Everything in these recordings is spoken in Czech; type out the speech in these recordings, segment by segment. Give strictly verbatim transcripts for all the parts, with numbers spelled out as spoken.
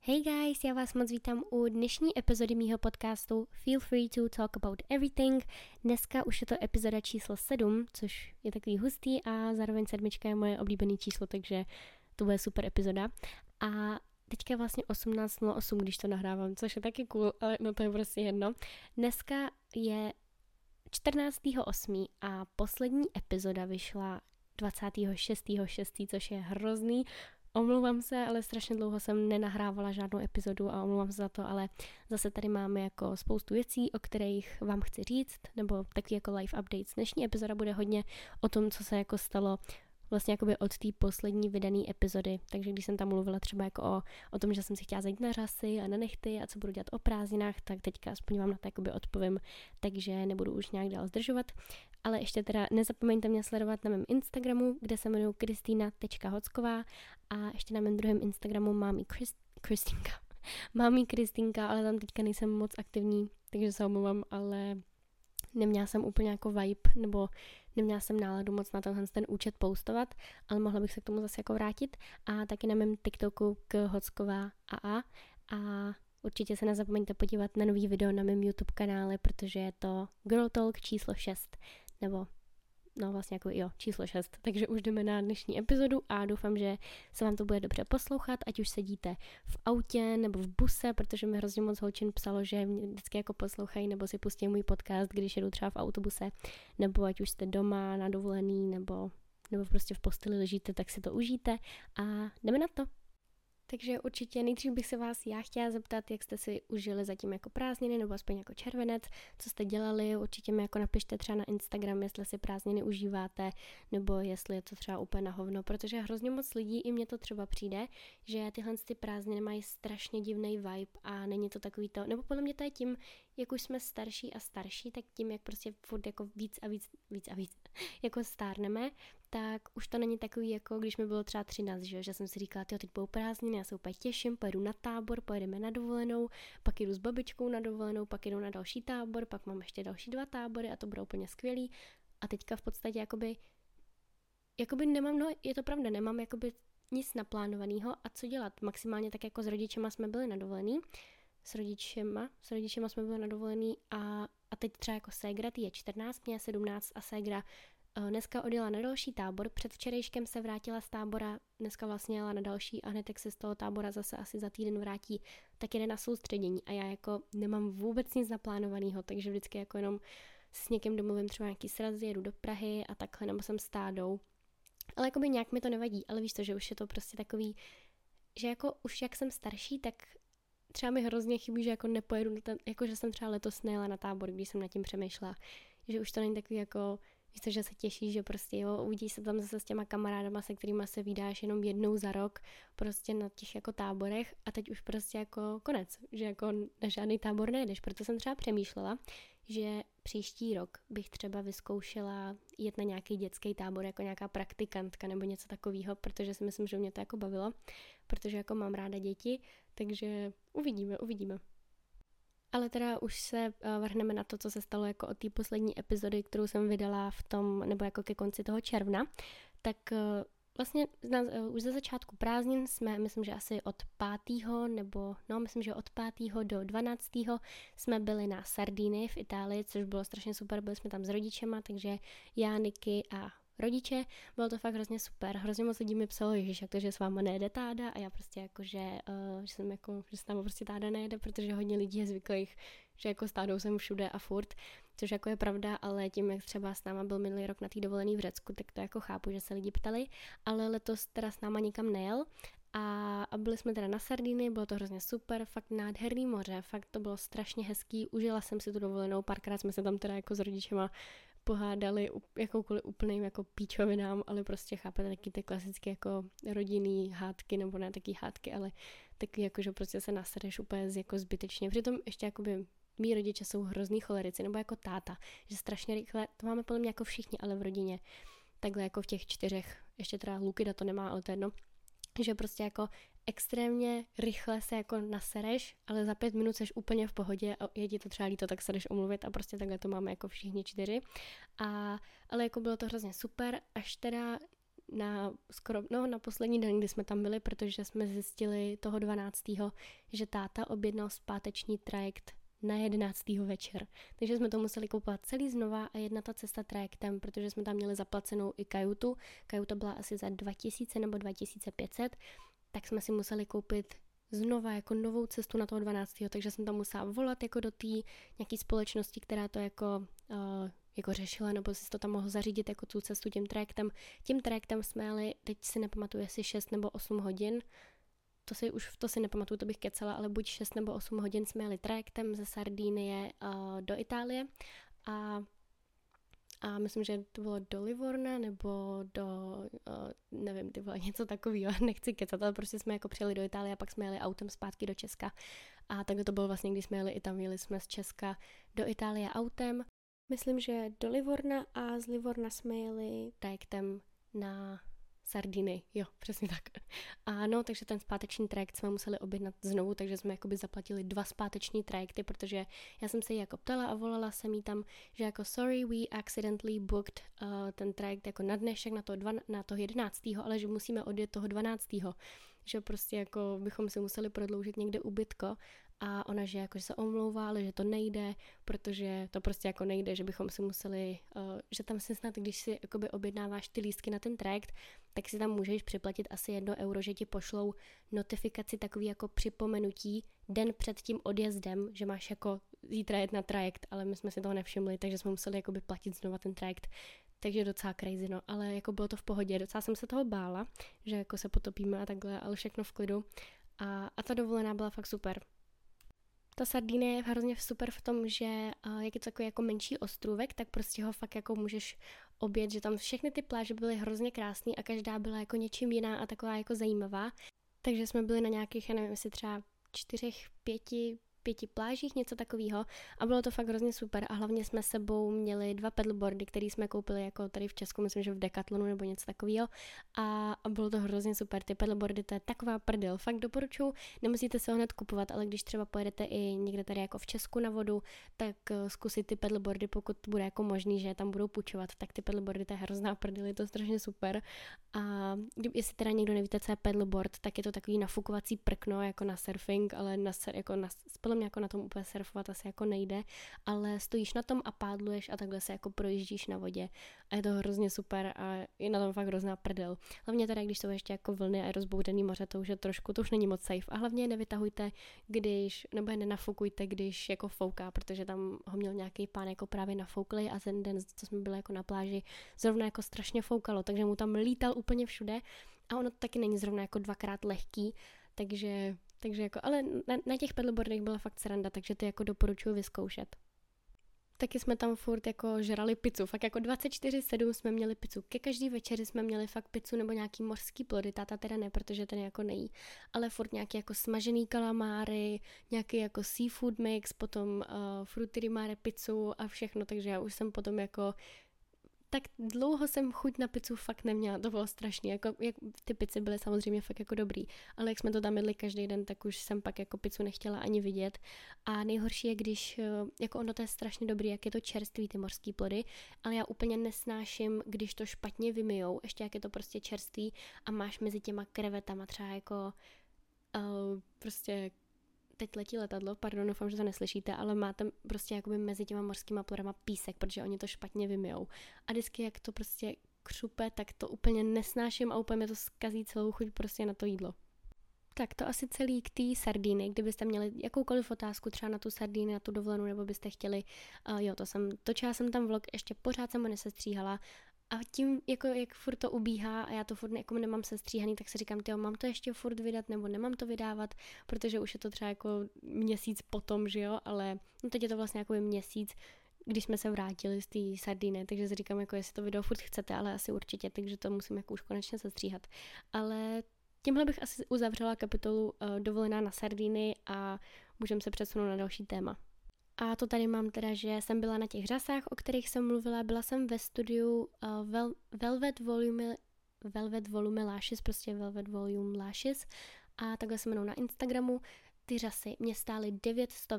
Hey guys, já vás moc vítám u dnešní epizody mýho podcastu Feel Free to Talk About Everything. Dneska už je to epizoda číslo sedm, což je takový hustý a zároveň sedmička je moje oblíbené číslo, takže to bude super epizoda. A teďka je vlastně osmnáct nula osm, když to nahrávám, což je taky cool, ale no to je prostě jedno. Dneska je čtrnáctého osmého a poslední epizoda vyšla dvacátého šestého šestého, což je hrozný. Omlouvám se, ale strašně dlouho jsem nenahrávala žádnou epizodu a omlouvám se za to, ale zase tady máme jako spoustu věcí, o kterých vám chci říct, nebo takový jako live updates. Dnešní epizoda bude hodně o tom, co se jako stalo vlastně jakoby od té poslední vydané epizody. Takže když jsem tam mluvila třeba jako o, o tom, že jsem si chtěla zajít na řasy a na nechty a co budu dělat o prázdninách, tak teďka aspoň vám na to jakoby odpovím, takže nebudu už nějak dál zdržovat. Ale ještě teda nezapomeňte mě sledovat na mém Instagramu, kde se jmenuji kristýna tečka hocková a ještě na mém druhém Instagramu mám i Krist- Kristýnka. Mám i Kristýnka, ale tam teďka nejsem moc aktivní, takže se omlouvám, ale neměla jsem úplně jako vibe, nebo neměla jsem náladu moc na tenhle ten účet postovat, ale mohla bych se k tomu zase jako vrátit. A taky na mém TikToku k Hocková a a a určitě se nezapomeňte podívat na nový video na mém YouTube kanále, protože je to Girl Talk číslo šest, nebo no vlastně jako jo, číslo šest. Takže už jdeme na dnešní epizodu a doufám, že se vám to bude dobře poslouchat, ať už sedíte v autě nebo v buse, protože mi hrozně moc holčin psalo, že mě vždycky jako poslouchají nebo si pustí můj podcast, když jedu třeba v autobuse, nebo ať už jste doma na dovolený, nebo, nebo prostě v posteli ležíte, tak si to užijte a jdeme na to. Takže určitě nejdřív bych se vás já chtěla zeptat, jak jste si užili zatím jako prázdniny nebo aspoň jako červenec, co jste dělali, určitě mi jako napište třeba na Instagram, jestli si prázdniny užíváte, nebo jestli je to třeba úplně na hovno, protože hrozně moc lidí, i mně to třeba přijde, že tyhle ty prázdniny mají strašně divný vibe a není to takový to, nebo podle mě to je tím, jak už jsme starší a starší, tak tím, jak prostě furt jako víc a víc, víc a víc jako stárneme, tak už to není takový, jako když mi bylo třeba třináct, že, že jsem si říkala, tyjo, teď budou prázdniny, já se úplně těším, pojedu na tábor, pojedeme na dovolenou, pak jdu s babičkou na dovolenou, pak jdu na další tábor, pak mám ještě další dva tábory a to bude úplně skvělý. A teďka v podstatě jakoby, jakoby nemám, no je to pravda, nemám jakoby nic naplánovaného a co dělat. Maximálně tak jako s rodičema jsme byli na dovolený, s rodičema, s rodičema jsme byli na dovolený a, a teď třeba jako ségra, ty je čtrnáct, mě je sedmnáct a ségra dneska odjela na další tábor, před včerejškem se vrátila z tábora, dneska vlastně jela na další a hned tak se z toho tábora zase asi za týden vrátí, tak jde na soustředění a já jako nemám vůbec nic naplánovaného, takže vždycky jako jenom s někým domluvím třeba nějaký sraz, jedu do Prahy a takhle, nebo jsem s tádou. Ale jakoby nějak mi to nevadí, ale víš to, že už je to prostě takový, že jako už jak jsem starší, tak třeba mi hrozně chybí, že jako nepojedu, na ten, jako že jsem třeba letos nejela na tábor, když jsem nad tím přemýšlela, že už to není takový jako víš to, že se těšíš, že prostě jo, uvidíš se tam zase s těma kamarádama, se kterýma se vídáš jenom jednou za rok prostě na těch jako táborech a teď už prostě jako konec, že jako na žádný tábor nejdeš, proto jsem třeba přemýšlela, že příští rok bych třeba vyzkoušela jet na nějaký dětský tábor jako nějaká praktikantka nebo něco takového, protože si myslím, že mě to jako bavilo, protože jako mám ráda děti, takže uvidíme, uvidíme. Ale teda už se vrhneme na to, co se stalo jako od té poslední epizody, kterou jsem vydala v tom, nebo jako ke konci toho června, tak vlastně už ze začátku prázdnin jsme, myslím, že asi od pátého nebo no, myslím, že od pátého do dvanáctého jsme byli na Sardinii v Itálii, což bylo strašně super, byli jsme tam s rodičema, takže já, Niky a rodiče, bylo to fakt hrozně super, hrozně moc lidí mi psalo, ježiš, jak to, že s váma nejede táda a já prostě jako, že, uh, že jsem jako, že s náma prostě táda nejede, protože hodně lidí je zvyklých, že jako s tádou jsem všude a furt, což jako je pravda, ale tím, jak třeba s náma byl minulý rok na té dovolený v Řecku, tak to jako chápu, že se lidi ptali, ale letos teda s náma nikam nejel a, a byli jsme teda na Sardinii, bylo to hrozně super, fakt nádherný moře, fakt to bylo strašně hezký, užila jsem si tu dovolenou, párkrát jsme se tam teda jako s rodičema pohádali jakoukoliv úplným jako píčovinám, ale prostě chápete taky ty klasické jako rodinný hádky, nebo ne taky hádky, ale taky jako, že prostě se nasereš úplně jako zbytečně. Přitom ještě jakoby mý rodiče jsou hrozný cholerici, nebo jako táta, že strašně rychle, to máme podle mě jako všichni, ale v rodině, takhle jako v těch čtyřech, ještě teda Lukida to nemá, ale to jedno, že prostě jako extrémně rychle se jako nasereš, ale za pět minut seš úplně v pohodě a je ti to třeba líto, tak se jdeš omluvit a prostě takhle to máme jako všichni čtyři. A, ale jako bylo to hrozně super, až teda na skoro, no na poslední den, kdy jsme tam byli, protože jsme zjistili toho dvanáctého že táta objednal zpáteční trajekt na jedenáctého večer. Takže jsme to museli koupit celý znova a jedna ta cesta trajektem, protože jsme tam měli zaplacenou i kajutu. Kajuta byla asi za dva tisíce nebo dva tisíce pět set, tak jsme si museli koupit znova jako novou cestu na toho dvanáctého takže jsem tam musela volat jako do té nějaký společnosti, která to jako, uh, jako řešila, nebo si to tam mohl zařídit jako tu cestu tím trajektem. Tím trajektem jsme jeli, teď si nepamatuju, jestli šest nebo osm hodin, to si už to si nepamatuju, to bych kecala, ale buď šest nebo osm hodin jsme jeli trajektem ze Sardinie uh, do Itálie a A myslím, že to bylo do Livorna nebo do, uh, nevím, ty vole, něco takového, nechci kecat, ale prostě jsme jako přijeli do Itálie a pak jsme jeli autem zpátky do Česka. A takhle to bylo vlastně, když jsme jeli i tam, jeli jsme z Česka do Itálie autem. Myslím, že do Livorna a z Livorna jsme jeli trajektem na Sardiny, jo, přesně tak. A no, takže ten zpáteční trajekt jsme museli objednat znovu, takže jsme jakoby zaplatili dva zpáteční trajekty, protože já jsem se jí jako ptala a volala jsem jí tam, že jako sorry, we accidentally booked uh, ten trajekt jako na dnešek na to, dva, na to jedenáctého ale že musíme odjet toho dvanáctého že prostě jako bychom si museli prodloužit někde ubytko a ona, že jako že se omlouvá, ale že to nejde, protože to prostě jako nejde, že bychom si museli, uh, že tam si snad, když si jakoby objednáváš ty lístky na ten trajekt, tak si tam můžeš připlatit asi jedno euro, že ti pošlou notifikaci takový jako připomenutí den před tím odjezdem, že máš jako zítra jet na trajekt, ale my jsme si toho nevšimli, takže jsme museli jakoby platit znova ten trajekt. Takže docela crazy, no, ale jako bylo to v pohodě, docela jsem se toho bála, že jako se potopíme a takhle, ale všechno v klidu a, a ta dovolená byla fakt super. Ta Sardinie je hrozně super v tom, že uh, jak je to takový jako menší ostrůvek, tak prostě ho fakt jako můžeš objet, že tam všechny ty pláže byly hrozně krásný a každá byla jako něčím jiná a taková jako zajímavá. Takže jsme byli na nějakých, já nevím, jestli třeba čtyřech, pěti, pěti plážích, něco takového a bylo to fakt hrozně super a hlavně jsme s sebou měli dva paddleboardy, které jsme koupili jako tady v Česku, myslím, že v Decathlonu nebo něco takového a, a bylo to hrozně super, ty paddleboardy to je taková prdel, fakt doporučuji, nemusíte se ho hned kupovat, ale když třeba pojedete i někde tady jako v Česku na vodu, tak uh, zkusit ty paddleboardy, pokud bude jako možný, že tam budou půjčovat, tak ty paddleboardy to je hrozná prdel, je to strašně super a jestli teda někdo nevíte, co je paddleboard, tak je to takový nafukovací prkno jako na surfing, ale na, jako na podle mě jako na tom úplně surfovat asi jako nejde, ale stojíš na tom a pádluješ a takhle se jako projíždíš na vodě a je to hrozně super a je na tom fakt hrozná prdel. Hlavně teda, když jsou ještě jako vlny a je rozbouřený moře, to už je trošku, to už není moc safe a hlavně je nevytahujte, když, nebo je nenafukujte, když jako fouká, protože tam ho měl nějaký pán jako právě nafoukli a ten den, co jsme byli jako na pláži, zrovna jako strašně foukalo, takže mu tam lítal úplně všude a ono taky není zrovna jako dvakrát lehký, takže Takže jako, ale na, na těch paddleboardech byla fakt sranda, takže ty jako doporučuji vyzkoušet. Taky jsme tam furt jako žrali pizzu, fakt jako dvacet čtyři sedm jsme měli pizzu. Ke každý večeři jsme měli fakt pizzu nebo nějaký mořský plody, táta teda ne, protože ten jako nejí, ale furt nějaký jako smažený kalamáry, nějaký jako seafood mix, potom uh, fruity di mare pizzu a všechno, takže já už jsem potom jako tak dlouho jsem chuť na pizzu fakt neměla, to bylo strašný, jako, jak ty pizzy byly samozřejmě fakt jako dobrý, ale jak jsme to tam jedli každý den, tak už jsem pak jako pizzu nechtěla ani vidět a nejhorší je, když, jako ono to je strašně dobrý, jak je to čerstvý ty mořský plody, ale já úplně nesnáším, když to špatně vymyjou, ještě jak je to prostě čerstvý a máš mezi těma krevetama třeba jako uh, prostě teď letí letadlo, pardon, doufám, že to neslyšíte, ale máte prostě jakoby mezi těma mořskýma plodama písek, protože oni to špatně vymyjou. A vždycky, jak to prostě křupe, tak to úplně nesnáším a úplně mě to zkazí celou chuť prostě na to jídlo. Tak to asi celý k té Sardíny, kdybyste měli jakoukoliv otázku třeba na tu Sardíny, na tu dovolenou, nebo byste chtěli, uh, jo, to jsem, točila jsem tam vlog, ještě pořád jsem ho nesestříhala, a tím, jako, jak furt to ubíhá a já to furt jako nemám sestříhaný, tak si říkám, tyjo, mám to ještě furt vydat nebo nemám to vydávat, protože už je to třeba jako měsíc potom, že jo, ale no teď je to vlastně jako měsíc, když jsme se vrátili z té Sardíny, takže si říkám, jako jestli to video furt chcete, ale asi určitě, takže to musím jako už konečně sestříhat. Ale tímhle bych asi uzavřela kapitolu uh, dovolená na Sardíny a můžeme se přesunout na další téma. A to tady mám teda, že jsem byla na těch řasách, o kterých jsem mluvila, byla jsem ve studiu uh, Vel- Velvet Volume Velvet Volume Lashes, prostě Velvet Volume Lashes a takhle se jmenou na Instagramu. Ty řasy mě stály devět stovek.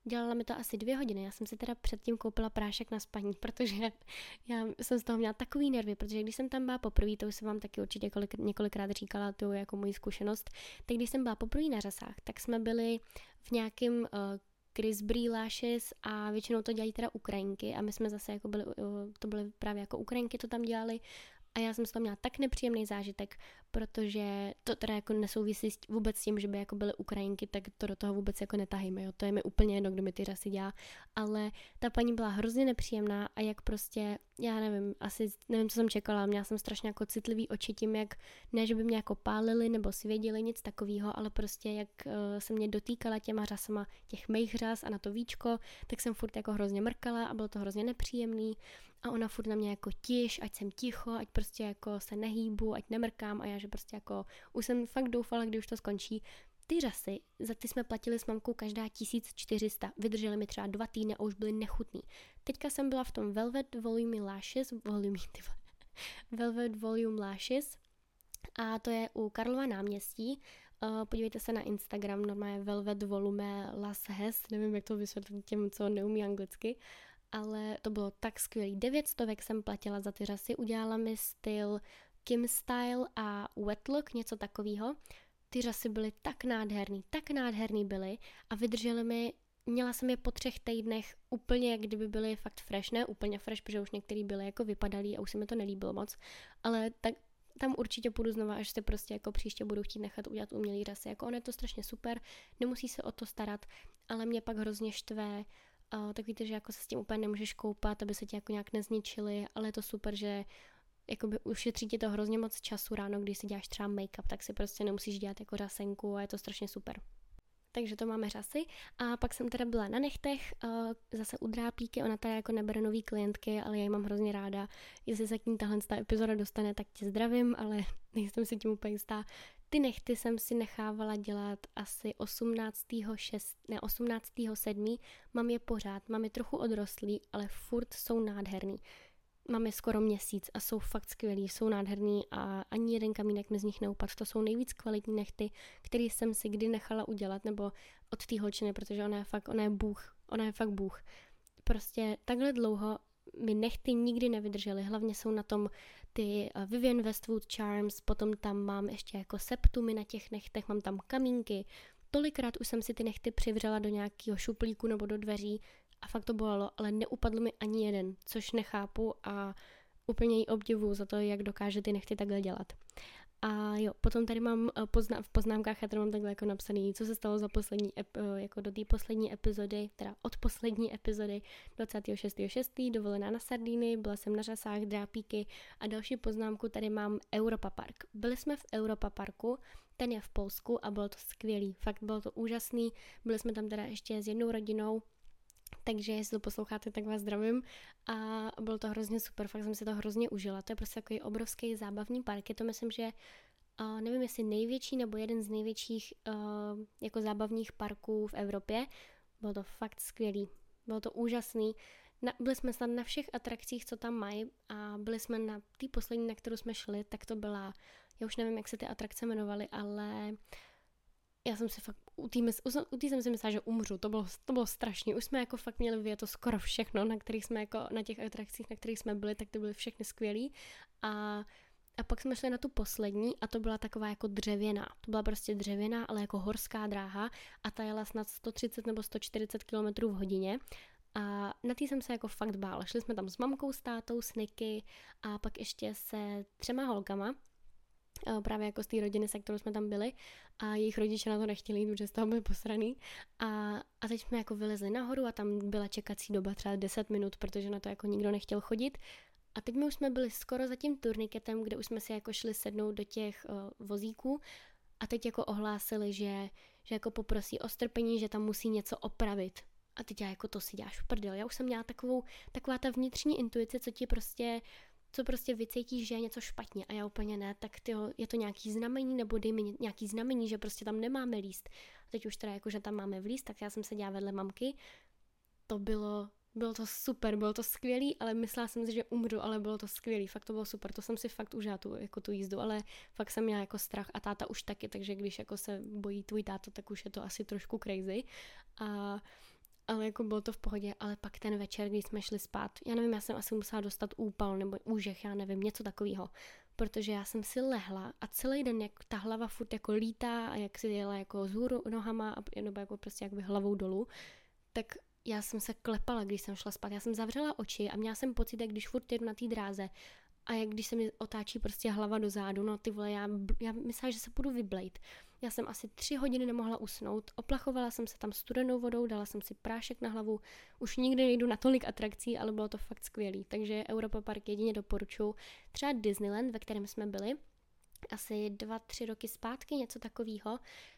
dělala mi to asi dvě hodiny. Já jsem si teda předtím koupila prášek na spaní, protože já jsem z toho měla takový nervy, protože když jsem tam byla poprvé, to už jsem vám taky určitě kolik, několikrát říkala, to je jako moji zkušenost, tak když jsem byla poprvé na řasách, tak jsme byli v nějakém uh, Chris Brie Lashes a většinou to dělají teda Ukrajinky a my jsme zase jako byli, uh, to byly právě jako Ukrajinky, to tam dělali. A já jsem z toho měla tak nepříjemný zážitek, protože to teda jako nesouvisí vůbec s tím, že by jako byly Ukrajinky, tak to do toho vůbec jako netahejme, jo. To je mi úplně jedno, kdo mi ty řasy dělá, ale ta paní byla hrozně nepříjemná a jak prostě, já nevím, asi nevím, co jsem čekala, měla jsem strašně jako citlivý oči tím, jak ne, že by mě jako pálili nebo svěděli nic takového, ale prostě jak uh, se mě dotýkala těma řasama těch mých řas a na to víčko, tak jsem furt jako hrozně mrkala a bylo to hrozně nepříjemný. A ona furt na mě jako tiš, ať jsem ticho, ať prostě jako se nehýbu, ať nemrkám a já, že prostě jako už jsem fakt doufala, kdy už to skončí. Ty řasy, za ty jsme platili s mamkou každá tisíc čtyři sta, vydržely mi třeba dva týdny a už byly nechutný. Teďka jsem byla v tom Velvet Volume Lashes, volume, ty Velvet Volume Lashes a to je u Karlova náměstí. Uh, podívejte se na Instagram, normálně Velvet Volume Lashes, nevím, jak to vysvětlit těm, co neumí anglicky. Ale to bylo tak skvělý. Devět stovek jsem platila za ty řasy, udělala mi styl Kim Style a Wet Look, něco takového. Ty řasy byly tak nádherný, tak nádherný byly a vydržely mi, měla jsem je po třech týdnech úplně, jak kdyby byly fakt fresh, ne úplně fresh, protože už některý byly jako vypadalý a už se mi to nelíbilo moc, ale tak tam určitě půjdu znova, až se prostě jako příště budu chtít nechat udělat umělý řasy. Jako ono je to strašně super, nemusí se o to starat, ale mě pak hrozně štve. Uh, tak víte, že jako se s tím úplně nemůžeš koupat, aby se ti jako nějak nezničily, ale je to super, že jakoby ušetří ti to hrozně moc času ráno, když si děláš třeba make-up, tak si prostě nemusíš dělat jako řasenku a je to strašně super. Takže to máme řasy a pak jsem teda byla na nechtech, uh, zase u drápíky, ona tady jako nebere nový klientky, ale já ji mám hrozně ráda. Jestli se k ní tahle epizoda dostane, tak tě zdravím, ale nejsem si tím úplně jistá. Ty nechty jsem si nechávala dělat asi osmnáctého šestého ne osmnáctého sedmého Mám je pořád, mám je trochu odrostlý, ale furt jsou nádherný. Mám je skoro měsíc a jsou fakt skvělý, jsou nádherný a ani jeden kamínek mi z nich neupadl. To jsou nejvíc kvalitní nechty, který jsem si kdy nechala udělat, nebo od té holčiny, protože ona je fakt, ona je bůh, ona je fakt bůh. Prostě takhle dlouho mi nechty nikdy nevydržely, hlavně jsou na tom ty Vivienne Westwood Charms, potom tam mám ještě jako septumy na těch nechtech, mám tam kamínky. Tolikrát už jsem si ty nechty přivřela do nějakého šuplíku nebo do dveří a fakt to bolelo, ale neupadl mi ani jeden, což nechápu a úplně ji obdivuju za to, jak dokáže ty nechty takhle dělat. A jo, potom tady mám pozna- v poznámkách, já tady mám takhle jako napsaný, co se stalo za poslední, ep- jako do té poslední epizody, teda od poslední epizody dvacátého šestého šestého dovolená na Sardíny, byla jsem na řasách, drápíky a další poznámku tady mám Europa Park. Byli jsme v Europa Parku, ten je v Polsku a bylo to skvělý, fakt bylo to úžasný, byli jsme tam teda ještě s jednou rodinou, takže jestli to posloucháte, tak vás zdravím a bylo to hrozně super, fakt jsem si to hrozně užila. To je prostě takový obrovský zábavní park, je to myslím, že uh, nevím jestli největší nebo jeden z největších uh, jako zábavních parků v Evropě. Bylo to fakt skvělý, bylo to úžasný. Na, byli jsme snad na všech atrakcích, co tam mají a byli jsme na té poslední, na kterou jsme šli, tak to byla, já už nevím, jak se ty atrakce jmenovaly, ale já jsem si fakt, u té jsem si myslela, že umřu, to bylo, to bylo strašný, už jsme jako fakt měli vyjet to skoro všechno, na kterých jsme jako, na těch atrakcích, na kterých jsme byli, tak ty byly všechny skvělý a, a pak jsme šli na tu poslední a to byla taková jako dřevěná, to byla prostě dřevěná, ale jako horská dráha a ta jela snad sto třicet nebo sto čtyřicet kilometrů v hodině a na té jsem se jako fakt bála, šli jsme tam s mamkou, s tátou, s Niky a pak ještě se třema holkama, právě jako z té rodiny, se kterou jsme tam byli a jejich rodiče na to nechtěli jít, protože z toho byli posraný a, a teď jsme jako vylezli nahoru a tam byla čekací doba třeba deset minut, protože na to jako nikdo nechtěl chodit a teď my už jsme byli skoro za tím turniketem, kde už jsme si jako šli sednout do těch uh, vozíků a teď jako ohlásili, že, že jako poprosí o strpení, že tam musí něco opravit. A teď já jako to si děláš prdel. Já už jsem měla takovou, taková ta vnitřní intuice, co ti prostě co prostě vycítíš, že je něco špatně a já úplně ne, tak tyjo, je to nějaký znamení nebo dej mi nějaký znamení, že prostě tam nemáme líst. A teď už teda jako, že tam máme vlíst, tak já jsem se dělala vedle mamky. To bylo, bylo to super, bylo to skvělý, ale myslela jsem si, že umřu, ale bylo to skvělý, fakt to bylo super, to jsem si fakt užila tu, jako tu jízdu, ale fakt jsem měla jako strach a táta už taky, takže když jako se bojí tvůj táta, tak už je to asi trošku crazy. A ale jako bylo to v pohodě, ale pak ten večer, když jsme šli spát, já nevím, já jsem asi musela dostat úpal nebo úžeh, já nevím, něco takového, protože já jsem si lehla a celý den, jak ta hlava furt jako lítá a jak si jela jako vzhůru nohama a nebo jako prostě jakoby hlavou dolů, tak já jsem se klepala, když jsem šla spát, já jsem zavřela oči a měla jsem pocit, jak když furt jedu na té dráze a jak když se mi otáčí prostě hlava do zádu, no ty vole, já, já myslela, že se půjdu vyblejt. Já jsem asi tři hodiny nemohla usnout, oplachovala jsem se tam studenou vodou, dala jsem si prášek na hlavu, už nikdy nejdu na tolik atrakcí, ale bylo to fakt skvělý, takže Europa Park jedině doporučuji. Třeba Disneyland, ve kterém jsme byli, asi dva, tři roky zpátky, něco takového,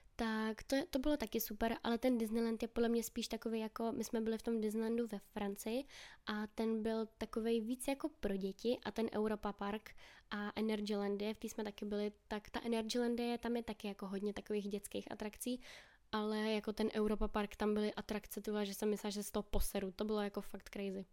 tak to, to bylo taky super, ale ten Disneyland je podle mě spíš takový jako, my jsme byli v tom Disneylandu ve Francii a ten byl takovej víc jako pro děti a ten Europa Park a Energylandie, v té jsme taky byli, tak ta Energylandie tam je taky jako hodně takových dětských atrakcí, ale jako ten Europa Park, tam byly atrakce, tyhle, že jsem myslela, že z toho poseru, to bylo jako fakt crazy.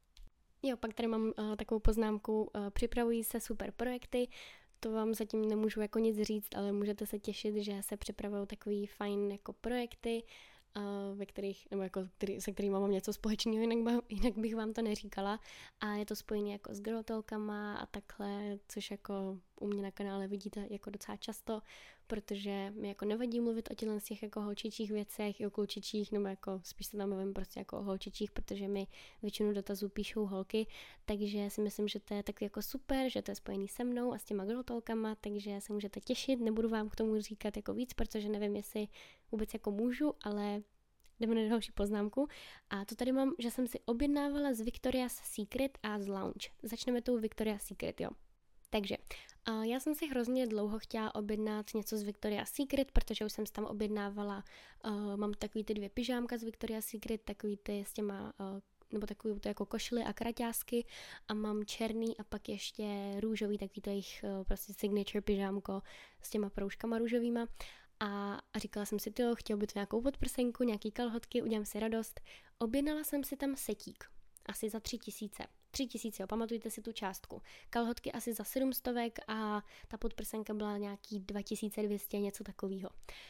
Jo, pak tady mám uh, takovou poznámku, uh, připravují se super projekty, to vám zatím nemůžu jako nic říct, ale můžete se těšit, že se připravují takový fajn jako projekty, uh, ve kterých, nebo jako který, se kterými mám něco společného, jinak, jinak bych vám to neříkala. A je to spojené jako s girltalkama a takhle, což jako u mě na kanále vidíte jako docela často, protože mi jako nevadí mluvit o těchto z těch jako holčičích věcech, i o klučičích, nebo jako spíš se tam mluvím prostě jako o holčičích, protože mi většinu dotazů píšou holky, takže si myslím, že to je takový jako super, že to je spojený se mnou a s těma girltalkama, takže se můžete těšit, nebudu vám k tomu říkat jako víc, protože nevím, jestli vůbec jako můžu, ale jdeme na další poznámku. A to tady mám, že jsem si objednávala z Victoria's Secret a z Lounge. Začneme tou Victoria's Secret, jo. Takže uh, já jsem si hrozně dlouho chtěla objednat něco z Victoria's Secret, protože už jsem si tam objednávala, uh, mám takový ty dvě pyžámka z Victoria's Secret, takový ty s těma, uh, nebo takový to jako košily a kraťásky a mám černý a pak ještě růžový, takový to jejich uh, prostě signature pyžámko s těma proužkama růžovýma. A, a říkala jsem si, tyjo, chtěl by to nějakou podprsenku, nějaký kalhotky, udělám si radost. Objednala jsem si tam setík, asi za tři tisíce. Tři tisíce, jo, pamatujte si tu částku. Kalhotky asi za sedm stovek a ta podprsenka byla nějaký dva tisíce dvě stě, něco takového.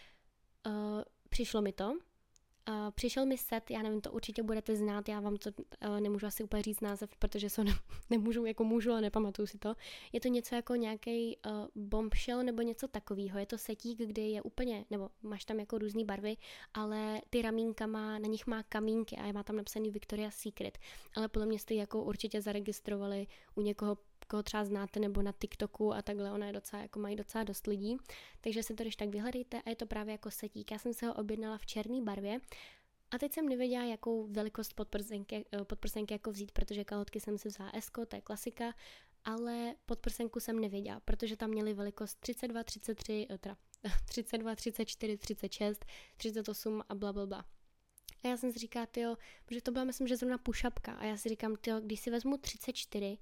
Uh, přišlo mi to. Uh, přišel mi set, já nevím, to určitě budete znát, já vám to uh, nemůžu asi úplně říct název, protože se ne, nemůžu, jako můžu, ale nepamatuju si to. Je to něco jako nějaký uh, bombshell nebo něco takového. Je to setík, kde je úplně, nebo máš tam jako různé barvy, ale ty ramínka má, na nich má kamínky a má tam napsaný Victoria's Secret. Ale podle mě jste ji jako určitě zaregistrovali u někoho, koho třeba znáte, nebo na TikToku a takhle, ona je docela, jako mají docela dost lidí, takže si to když tak vyhledejte a je to právě jako setík. Já jsem se ho objednala v černé barvě a teď jsem nevěděla, jakou velikost podprsenky, podprsenky jako vzít, protože kalhotky jsem si vzala S, to je klasika, ale podprsenku jsem nevěděla, protože tam měli velikost třicet dva, třicet tři, teda třicet dva, třicet čtyři, třicet šest, třicet osm a blablabla. A já jsem si říkala, tyjo, protože to byla, myslím, že zrovna push-upka a já si říkám, tyjo, když si vezmu třicet čtyři,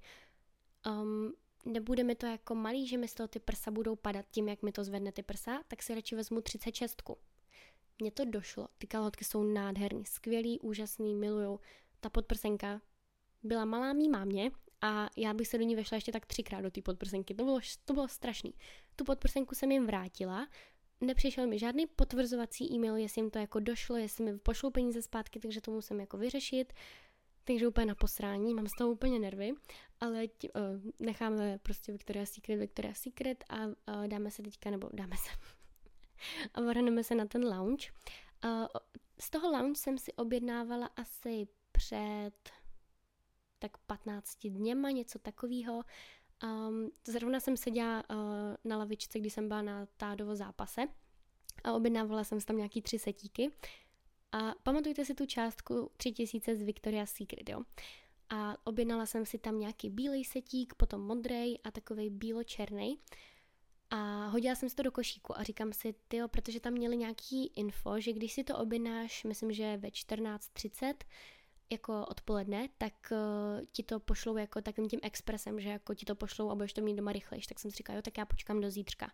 Um, nebude mi to jako malý, že mi z toho ty prsa budou padat tím, jak mi to zvedne ty prsa, tak si radši vezmu třicet šest. Mně to došlo, ty kalhotky jsou nádherný, skvělý, úžasný, miluju. Ta podprsenka byla malá mý mámě a já bych se do ní vešla ještě tak třikrát do té podprsenky, to bylo, to bylo strašný. Tu podprsenku jsem jim vrátila, nepřišel mi žádný potvrzovací e-mail, jestli jim to jako došlo, jestli mi pošlou peníze zpátky, takže to musím jako vyřešit. Takže úplně na posrání, mám z toho úplně nervy, ale tě, uh, necháme prostě Victoria's Secret, Victoria's Secret a uh, dáme se teďka, nebo dáme se a vrhneme se na ten lounge. Uh, z toho lounge jsem si objednávala asi před tak patnácti dněma, něco takového. Um, zrovna jsem seděla uh, na lavičce, když jsem byla na Tádovo zápase a objednávala jsem si tam nějaký tři setíky. A pamatujte si tu částku tři tisíce z Victoria's Secret, jo. A objednala jsem si tam nějaký bílej setík, potom modrej a takovej bílo-černej. A hodila jsem si to do košíku a říkám si, tyjo, protože tam měli nějaký info, že když si to objednáš, myslím, že ve čtrnáct třicet, jako odpoledne, tak uh, ti to pošlou jako takovým tím expresem, že jako ti to pošlou a budeš to mít doma rychlejš. Tak jsem si říkala, jo, tak já počkám do zítřka.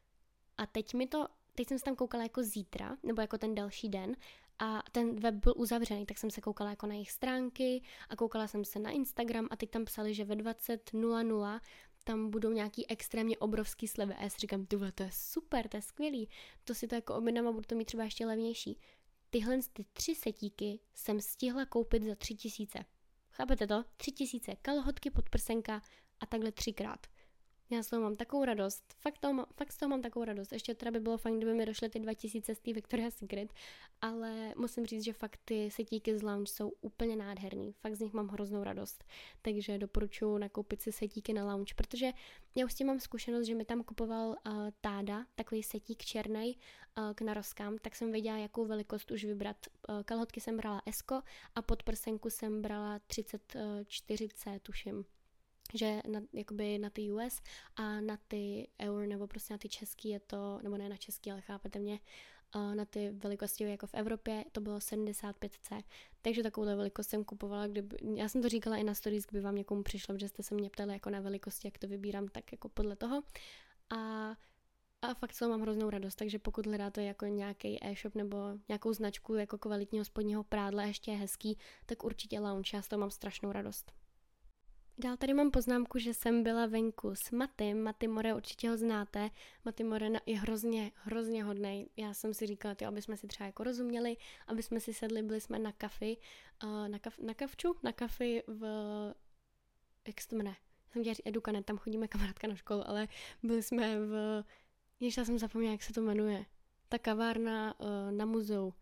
A teď mi to, teď jsem se tam koukala jako zítra, nebo jako ten další den, a ten web byl uzavřený, tak jsem se koukala jako na jejich stránky a koukala jsem se na Instagram a teď tam psali, že ve dvacet nula nula tam budou nějaký extrémně obrovský slevy. A já si říkám, tyhle, to je super, to je skvělý, to si to jako objednám a budu to mít třeba ještě levnější. tyhle ty tři setíky jsem stihla koupit za tři tisíce. Chápete to? Tři tisíce kalhotky, podprsenka a takhle třikrát. Já z toho mám takovou radost, fakt, toho mám, fakt z toho mám takovou radost. Ještě teda by bylo fajn, kdyby mi došly ty dva tisíce z té Victoria's Secret, ale musím říct, že fakt ty setíky z Lounge jsou úplně nádherný. Fakt z nich mám hroznou radost. Takže doporučuji nakoupit si setíky na Lounge, protože já už s tím mám zkušenost, že mi tam kupoval uh, táda, takový setík černej uh, k narozkám, tak jsem věděla, jakou velikost už vybrat. Uh, kalhotky jsem brala S a podprsenku jsem brala třicet čtyři C, tuším. Že na, jakoby na ty U S a na ty eur nebo prostě na ty český je to, nebo ne na český, ale chápete mě, uh, na ty velikosti jako v Evropě to bylo sedmdesát pět C. Takže takovou velikost jsem kupovala, kdyby, já jsem to říkala i na stories, kdyby vám někomu přišlo, že jste se mě ptali jako na velikosti, jak to vybírám, tak jako podle toho. A A fakt co mám hroznou radost, takže pokud hledáte jako nějaký e-shop nebo nějakou značku jako kvalitního spodního prádla, ještě je hezký, tak určitě Lounge, já z toho mám strašnou radost. Dál tady mám poznámku, že jsem byla venku s Matym. Maty More, určitě ho znáte. Maty More je hrozně, hrozně hodnej. Já jsem si říkala, ty, aby jsme si třeba jako rozuměli, aby jsme si sedli, byli jsme na kafi, uh, na, kaf, na kavču, na kafi v, jak se to jmenuje? Jsem chtěla říct Edukanet, tam chodíme kamarádka na školu, ale byli jsme v, ještě já jsem zapomněla, jak se to jmenuje. Ta kavárna uh, na muzeu.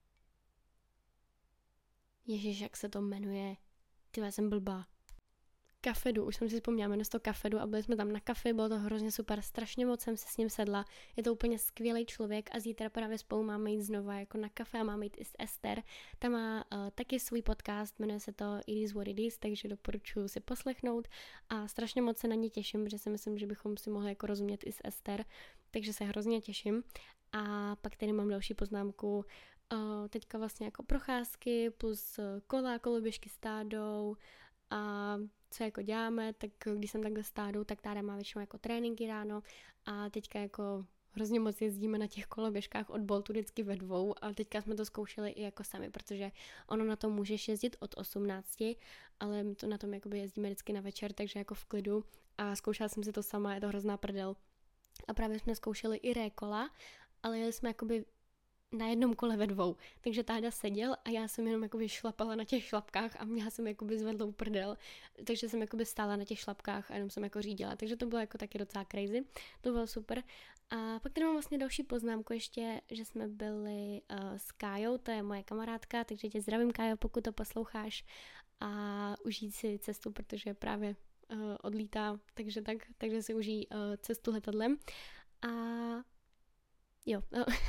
Ježiš, jak se to jmenuje. Ty, já jsem blbá. Kafedu, už jsem si vzpomněla, jmenuje se to Kafedu a byli jsme tam na kafe, bylo to hrozně super, strašně moc jsem se s ním sedla, je to úplně skvělý člověk a zítra právě spolu máme jít znova jako na kafe a máme jít i s Ester, ta má uh, taky svůj podcast, jmenuje se to It is what it is, takže doporučuji si poslechnout a strašně moc se na ně těším, protože si myslím, že bychom si mohli jako rozumět i s Ester, takže se hrozně těším. A pak tady mám další poznámku, uh, teďka vlastně jako procházky plus kola, koloběžky s tádou a co jako děláme, tak když jsem takhle s tádou, tak táda má většinou jako tréninky ráno a teďka jako hrozně moc jezdíme na těch koloběžkách od Boltu vždycky ve dvou a teďka jsme to zkoušeli i jako sami, protože ono na tom můžeš jezdit od osmnácti, ale my to na tom jakoby jezdíme vždycky na večer, takže jako v klidu a zkoušela jsem si to sama, je to hrozná prdel. A právě jsme zkoušeli i rékola, ale jeli jsme jakoby na jednom kole ve dvou, takže táda seděl a já jsem jenom jakoby šlapala na těch šlapkách a měla jsem jakoby zvedlou prdel, takže jsem jakoby stála na těch šlapkách a jenom jsem jako řídila, takže to bylo jako taky docela crazy, to bylo super. A pak tady mám vlastně další poznámku ještě, že jsme byli uh, s Kájou, to je moje kamarádka, takže tě zdravím, Kájo, pokud to posloucháš a užij si cestu, protože právě uh, odlítá, takže tak, takže si užij uh, cestu letadlem a jo,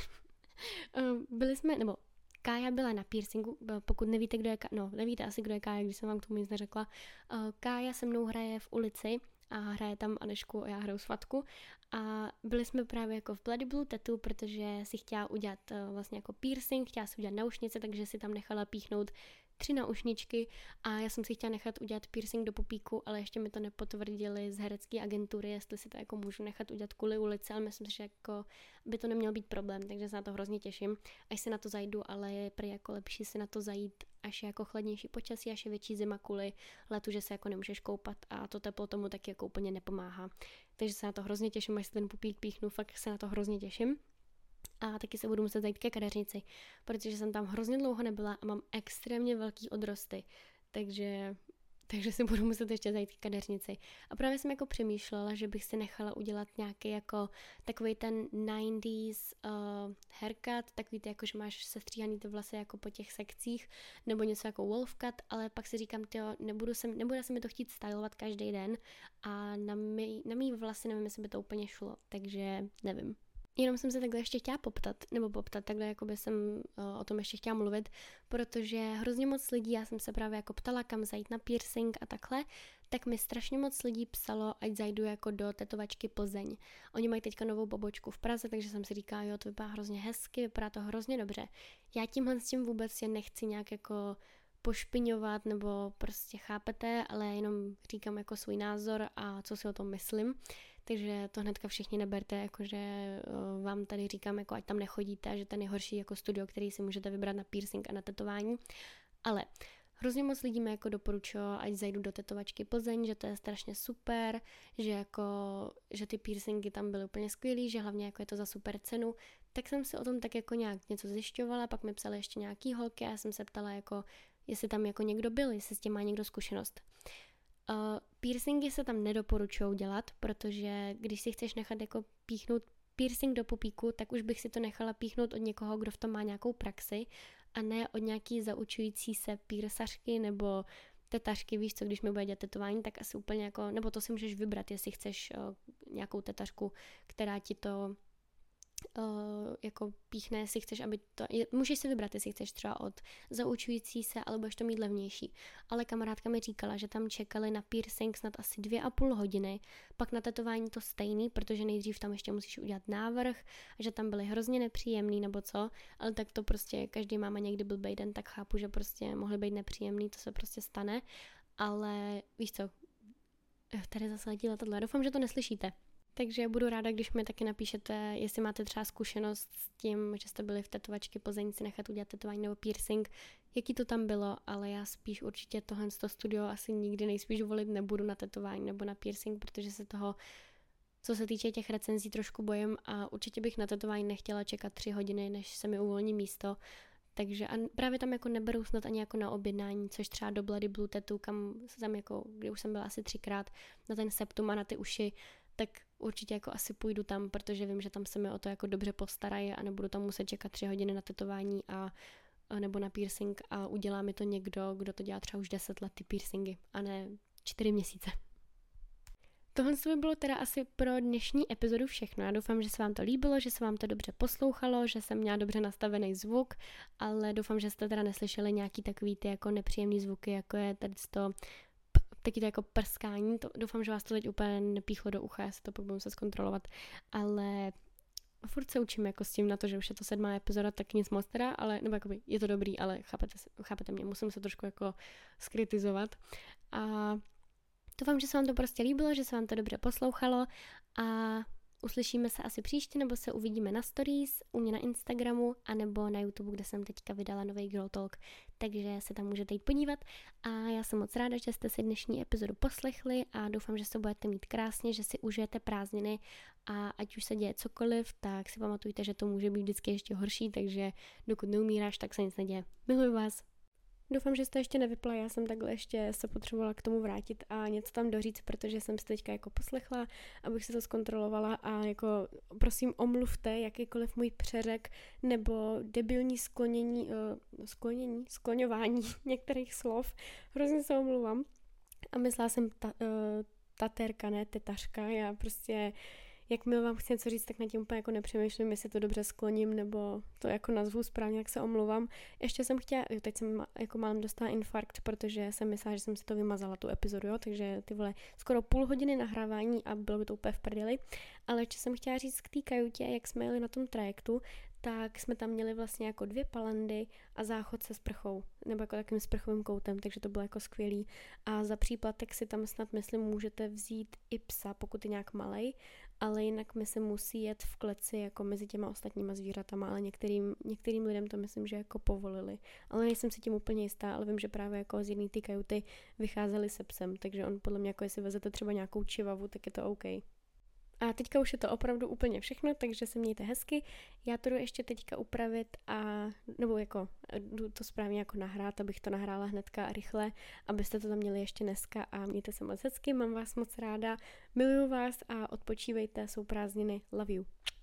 byli jsme, nebo Kája byla na piercingu, pokud nevíte, kdo je Kája, no nevíte asi, kdo je Kája, když jsem vám k tomu nic neřekla. Kája se mnou hraje v ulici a hraje tam Anešku a já hraju svatku a byli jsme právě jako v Bloody Blue Tattoo, protože si chtěla udělat vlastně jako piercing, chtěla si udělat naušnice, takže si tam nechala píchnout tři naušničky a já jsem si chtěla nechat udělat piercing do pupíku, ale ještě mi to nepotvrdili z herecké agentury, jestli si to jako můžu nechat udělat kvůli ulici, ale myslím si, že jako by to neměl být problém, takže se na to hrozně těším, až si na to zajdu, ale je prý jako lepší si na to zajít, až je jako chladnější počasí, až je větší zima kvůli letu, že se jako nemůžeš koupat a to teplo tomu taky jako úplně nepomáhá. Takže se na to hrozně těším, až si ten pupík píchnu, fakt se na to hrozně těším. A taky se budu muset zajít ke kadeřnici, protože jsem tam hrozně dlouho nebyla a mám extrémně velký odrosty, takže, takže si budu muset ještě zajít ke kadeřnici. A právě jsem jako přemýšlela, že bych si nechala udělat nějaký jako takový ten nineties uh, haircut, takový ty jako, že máš sestříhaný ty vlasy jako po těch sekcích, nebo něco jako wolf cut, ale pak si říkám, tyjo, nebudu se, nebude se mi to chtít stylovat každý den a na mý, na mý vlasy nevím, jestli by to úplně šlo, takže nevím. Jenom jsem se takhle ještě chtěla poptat, nebo poptat, takhle jakoby jsem uh, o tom ještě chtěla mluvit, protože hrozně moc lidí, já jsem se právě jako ptala, kam zajít na piercing a takhle, tak mi strašně moc lidí psalo, ať zajdu jako do tetovačky Plzeň. Oni mají teďka novou pobočku v Praze, takže jsem si říkala, jo, to vypadá hrozně hezky, vypadá to hrozně dobře. Já tímhle s tím vůbec je nechci nějak jako pošpiňovat, nebo prostě chápete, ale jenom říkám jako svůj názor a co si o tom myslím. Takže to hnedka všichni neberte, jakože uh, vám tady říkám, jako ať tam nechodíte, že to je nejhorší jako studio, který si můžete vybrat na piercing a na tetování. Ale hrozně moc lidí mi jako doporučilo, ať zajdu do tetovačky Plzeň, že to je strašně super, že jako, že ty piercingy tam byly úplně skvělý, že hlavně jako je to za super cenu, tak jsem si o tom tak jako nějak něco zjišťovala, pak mi psali ještě nějaký holky a já jsem se ptala jako, jestli tam jako někdo byl, jestli s tím má někdo zkušenost. Uh, piercingy se tam nedoporučují dělat, protože když si chceš nechat jako píchnout piercing do pupíku, tak už bych si to nechala píchnout od někoho, kdo v tom má nějakou praxi a ne od nějaký zaučující se pírsařky nebo tetařky, víš co, když mi bude dělat tetování, tak asi úplně jako, nebo to si můžeš vybrat, jestli chceš uh, nějakou tetařku, která ti to Uh, jako píchne, jestli chceš, aby to, je, můžeš si vybrat, jestli chceš třeba od zaučující se, ale budeš to mít levnější. Ale kamarádka mi říkala, že tam čekali na piercing snad asi dvě a půl hodiny, pak na tetování to stejný, protože nejdřív tam ještě musíš udělat návrh, a že tam byly hrozně nepříjemný nebo co, ale tak to prostě každý máma někdy blbej den, tak chápu, že prostě mohly být nepříjemný, to se prostě stane, ale víš co, tady zase letí letadlo, doufám, že to neslyšíte. Takže budu ráda, když mi taky napíšete, jestli máte třeba zkušenost s tím, že jste byli v tetovačky Plzeň si nechat udělat tetování nebo piercing, jaký to tam bylo, ale já spíš určitě tohle studio asi nikdy nejspíš volit nebudu na tetování nebo na piercing, protože se toho, co se týče těch recenzí, trošku bojím a určitě bych na tetování nechtěla čekat tři hodiny, než se mi uvolní místo. Takže a právě tam jako neberu snad ani jako na objednání, což třeba do Bloody Blue Tattoo, kam jsem jako, kde už jsem byla asi třikrát, na ten septum a na ty uši, tak určitě jako asi půjdu tam, protože vím, že tam se mi o to jako dobře postarají a nebudu tam muset čekat tři hodiny na tetování a, a nebo na piercing a udělá mi to někdo, kdo to dělá třeba už deset let ty piercingy a ne čtyři měsíce. Tohle by bylo teda asi pro dnešní epizodu všechno. Já doufám, že se vám to líbilo, že se vám to dobře poslouchalo, že jsem měla dobře nastavený zvuk, ale doufám, že jste teda neslyšeli nějaký takový ty jako nepříjemný zvuky, jako je tady to taky to jako prskání, to, doufám, že vás to teď úplně nepíchlo do ucha, já si to pak budu muset zkontrolovat, ale furt se učím jako s tím na to, že už je to sedmá epizoda, tak nic moc teda, ale, nebo jakoby je to dobrý, ale chápete, chápete mě, musím se trošku jako skritizovat a doufám, že se vám to prostě líbilo, že se vám to dobře poslouchalo a uslyšíme se asi příště, nebo se uvidíme na stories, u mě na Instagramu, anebo na YouTube, kde jsem teďka vydala nový Girl Talk, takže se tam můžete jít podívat a já jsem moc ráda, že jste si dnešní epizodu poslechli a doufám, že se budete mít krásně, že si užijete prázdniny a ať už se děje cokoliv, tak si pamatujte, že to může být vždycky ještě horší, takže dokud neumíráš, tak se nic neděje. Miluji vás. Doufám, že jste ještě nevypla, já jsem takhle ještě se potřebovala k tomu vrátit a něco tam doříct, protože jsem si teďka jako poslechla, abych si to zkontrolovala a jako prosím omluvte jakýkoliv můj přeřek nebo debilní sklonění, uh, sklonění, skloňování některých slov, hrozně se omluvám a myslela jsem ta, uh, tatérka, ne tetařka, já prostě jakmile vám chci něco říct, tak na tím úplně jako nepřemýšlím, jestli to dobře skloním, nebo to jako nazvu správně, jak se omluvám. Ještě jsem chtěla, jo, teď jsem jako málem dostala infarkt, protože jsem myslela, že jsem si to vymazala, tu epizodu, jo, takže ty vole, skoro půl hodiny nahrávání a bylo by to úplně v prdeli. Ale ještě jsem chtěla říct k té kajutě, jak jsme jeli na tom trajektu, tak jsme tam měli vlastně jako dvě palandy a záchod se sprchou, nebo jako takým sprchovým koutem, takže to bylo jako skvělý. A za příplatek si tam snad, myslím, můžete vzít i psa, pokud je nějak malej, ale jinak my se musí jet v kleci jako mezi těma ostatníma zvířatama, ale některým, některým lidem to myslím, že jako povolili. Ale nejsem si tím úplně jistá, ale vím, že právě jako z jedné ty kajuty vycházeli se psem, takže on podle mě jako jestli vezete třeba nějakou čivavu, tak je to OK. A teďka už je to opravdu úplně všechno, takže se mějte hezky. Já to jdu ještě teďka upravit a, nebo jako jdu to správně jako nahrát, abych to nahrála hnedka a rychle, abyste to tam měli ještě dneska a mějte se moc hezky, mám vás moc ráda, miluju vás a odpočívejte, jsou prázdniny, love you.